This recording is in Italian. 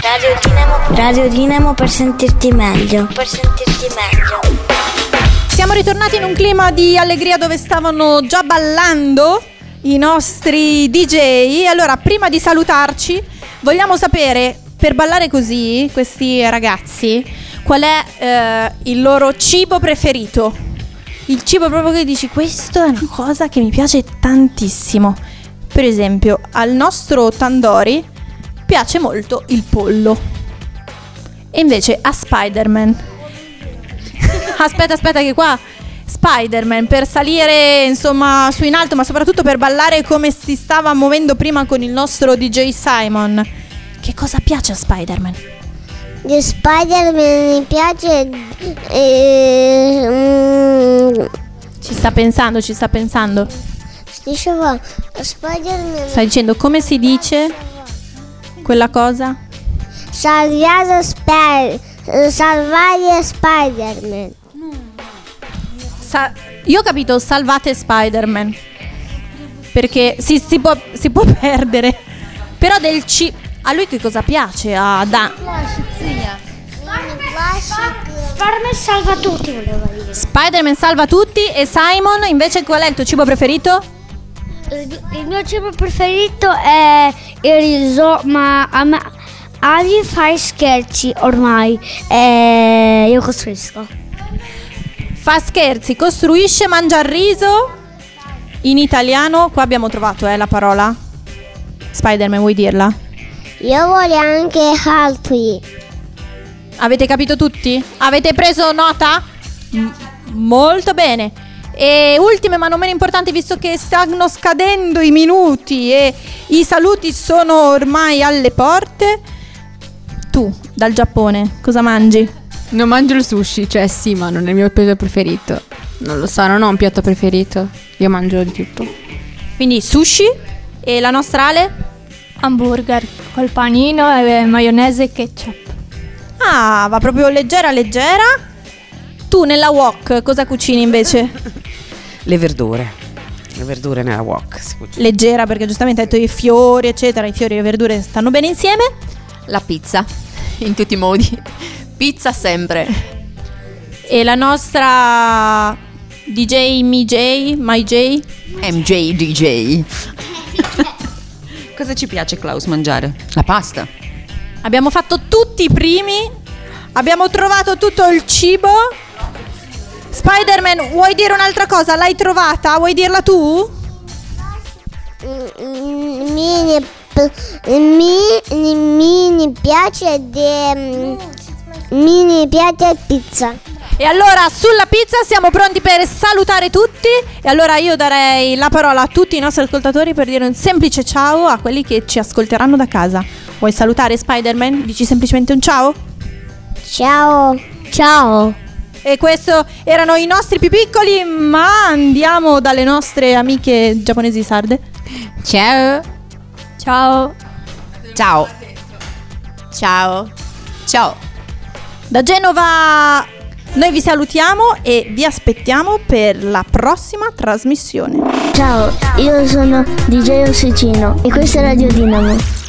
Radio Dinamo per sentirti meglio. Siamo ritornati in un clima di allegria dove stavano già ballando i nostri DJ. Allora, prima di salutarci, vogliamo sapere, per ballare così, questi ragazzi, qual è il loro cibo preferito? Il cibo proprio che dici, questo è una cosa che mi piace tantissimo. Per esempio, al nostro Tandori piace molto il pollo. E invece a Spider-Man aspetta che qua Spider-Man, per salire insomma su in alto, ma soprattutto per ballare come si stava muovendo prima con il nostro DJ Simon, che cosa piace a Spider-Man? Di Spider-Man mi piace Ci sta pensando. Dicevo, Spider-Man. Stai dicendo come si dice quella cosa? Salvare Spider-Man. Io ho capito salvate Spider-Man, perché si può perdere. Però a lui che cosa piace? Spider-Man salva tutti, voleva dire. Spider-Man salva tutti. E Simon, invece, qual è il tuo cibo preferito? Il mio cibo preferito è il riso, ma Ali fai scherzi ormai. Io costruisco. Fa scherzi, costruisce, mangia il riso. In italiano, qua abbiamo trovato la parola. Spider-Man, vuoi dirla? Io voglio anche altri. Avete capito tutti? Avete preso nota? Molto bene. E ultime ma non meno importanti, visto che stanno scadendo i minuti e i saluti sono ormai alle porte. Tu, dal Giappone, cosa mangi? Non mangio il sushi, cioè sì, ma non è il mio piatto preferito. Non lo so, non ho un piatto preferito. Io mangio di tutto. Quindi sushi. E la nostra Ale? Hamburger col panino e maionese e ketchup. Ah, va proprio leggera. Tu nella wok cosa cucini invece? Le verdure nella wok si cucina. Leggera, perché giustamente hai detto i fiori eccetera. I fiori e le verdure stanno bene insieme. La pizza, in tutti i modi. Pizza sempre. E la nostra DJ MJ DJ. Cosa ci piace, Klaus, mangiare? La pasta. Abbiamo fatto tutti i primi. Abbiamo trovato tutto il cibo. Spider-Man, vuoi dire un'altra cosa? L'hai trovata? Vuoi dirla tu? Mi piace pizza. E allora sulla pizza siamo pronti per salutare tutti. E allora io darei la parola a tutti i nostri ascoltatori per dire un semplice ciao a quelli che ci ascolteranno da casa. Vuoi salutare Spider-Man? Dici semplicemente un ciao? Ciao. E questo erano i nostri più piccoli, ma andiamo dalle nostre amiche giapponesi sarde. Ciao. Da Genova noi vi salutiamo e vi aspettiamo per la prossima trasmissione. Ciao, io sono DJ Ossicino e questa è Radio Dinamo.